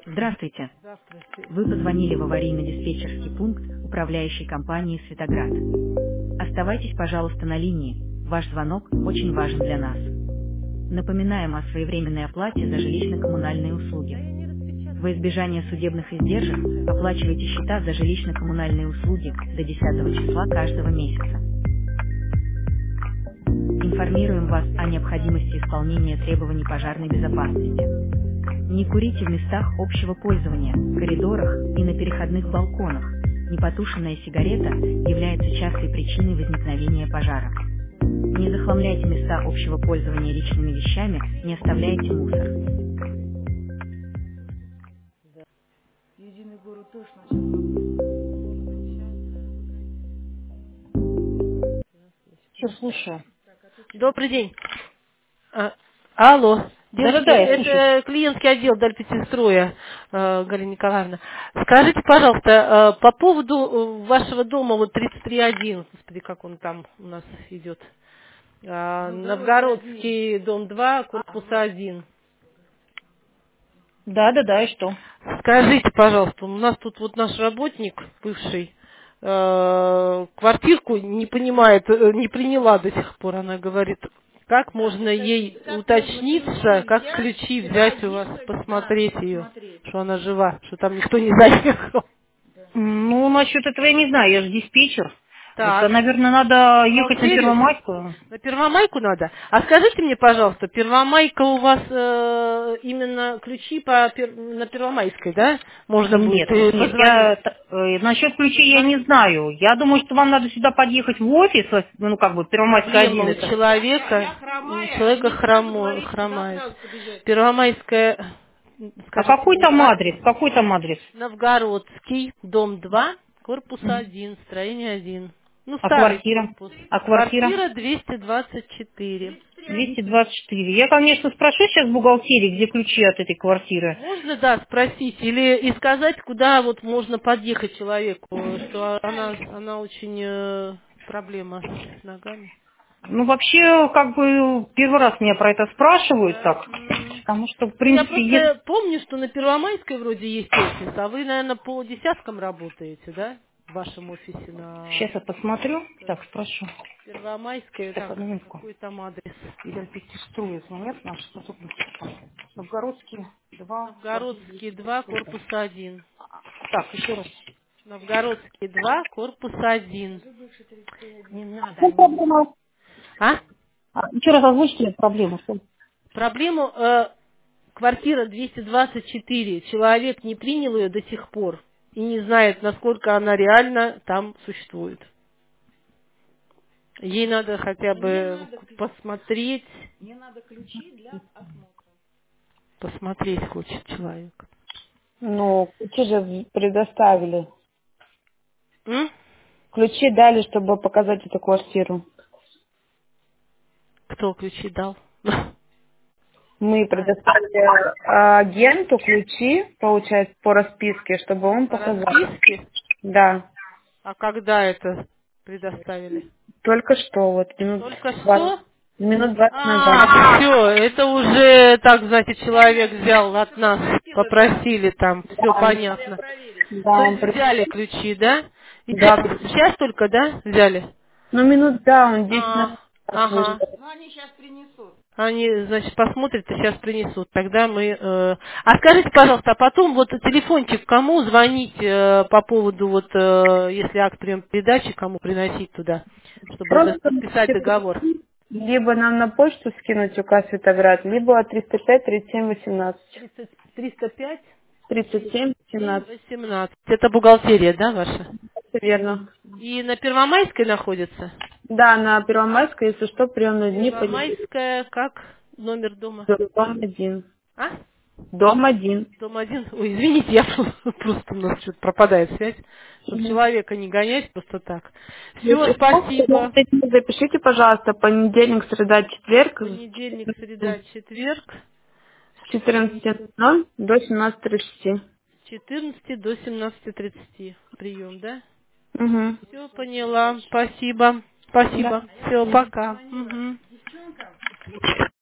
Здравствуйте. Здравствуйте. Вы позвонили в аварийно-диспетчерский пункт управляющей компании «Светоград». Оставайтесь, пожалуйста, на линии. Ваш звонок очень важен для нас. Напоминаем о своевременной оплате за жилищно-коммунальные услуги. Да я не распечатала. Во избежание судебных издержек оплачивайте счета за жилищно-коммунальные услуги до 10 числа каждого месяца. Информируем вас о необходимости исполнения требований пожарной безопасности. Не курите в местах общего пользования, коридорах и на переходных балконах. Непотушенная сигарета является частой причиной возникновения пожара. Не захламляйте места общего пользования личными вещами, не оставляйте мусор. Да. Единый город тоже начал. Все, слушаю. Добрый день. Алло. Девушки, Да-да-да, я слушаю. это клиентский отдел Дальпетинстроя, Галина Николаевна. Скажите, пожалуйста, по поводу вашего дома, вот 33.1, господи, как он там у нас идет, Новгородский, дом 2, корпус 1. Да-да-да, и что? Скажите, пожалуйста, у нас тут вот наш работник, бывший, квартирку не понимает, не приняла до сих пор. Она говорит, как можно ей уточниться, как ключи взять у вас, посмотреть ее, что она жива, что там никто не заехал. Ну, насчет этого я не знаю, я же диспетчер. Это, Так, наверное, надо ехать на бухгалтерию? Первомайскую. На Первомайку надо? А скажите мне, пожалуйста, Первомайка у вас именно ключи на Первомайской, да? Можно будет Нет, нет, позвонить? насчет ключей я не Позвонить. знаю. Я думаю, что вам надо сюда подъехать в офис, ну, как бы, Первомайская Проблема 1 у это. человека, хромает. Первомайская, А скажите какой мне, там адрес? Какой там адрес? Новгородский, дом 2, корпус 1, строение 1. Ну, А старый квартира? корпус. А квартира? Квартира 224. 224. Я, конечно, спрошу сейчас в бухгалтерии, где ключи от этой квартиры. Можно, да, спросить или и сказать, куда вот можно подъехать человеку, что она очень проблема с ногами. Ну, вообще, как бы, первый раз меня про это спрашивают Да. так. Потому что, в Ну, я принципе, просто помню, что на Первомайской вроде есть офис, а вы, наверное, по десяткам работаете, да? В вашем офисе на сейчас я посмотрю. Так, спрошу. Первомайской, Так, так, одну минутку. какой там адрес? Или пятиструя звонят наш сотрудник. Новгородский 2, квартира Новгородский 2, 204. корпус 1. Так, еще раз. Новгородский 2, корпус 1. Не надо, Ну, они... проблема. А? Еще раз озвучьте проблему. Что? Проблему квартира 224. Человек не принял ее до сих пор и не знает, насколько она реально там существует. Ей надо хотя бы посмотреть. Посмотреть хочет человек. Ну, ключи же предоставили. М? Ключи дали, чтобы показать эту квартиру. Кто ключи дал? Мы А, предоставили агенту ключи, получается, по расписке, чтобы он по показал. расписке? Да. А когда это предоставили? Только что, вот Только что? минут 20 назад. А, все, это уже, так, знаете, человек взял от нас, попросили там, все Да, понятно. да, То есть взяли ключи, да? И да. сейчас только, да, взяли? Ну, минут, да, он 10 назад Ага. вышел. Они, значит, посмотрят и сейчас принесут. Тогда мы... А скажите, пожалуйста, а потом вот телефончик кому звонить по поводу, вот, если акт прием передачи, кому приносить туда, чтобы Просто подписать договор? либо нам на почту скинуть указ Светоград, либо 305 37 18. 305 37 17. 18. Это бухгалтерия, да, ваша? Все верно. И на Первомайской находится? Да, на Первомайской, если что, приемные дни понедельник. Первомайская, как номер дома? Дом 1. А? Дом 1. Дом один. Ой, извините, я просто у нас что-то пропадает связь, чтобы человека не гонять просто так. Все, Если что, спасибо. запишите, пожалуйста, понедельник, среда, четверг Понедельник, среда, четверг с 14:00 до 17:30. с 14 до 17:30 прием, да? Угу. Все, поняла. Спасибо. Да. Спасибо. Все, пока. Мгм.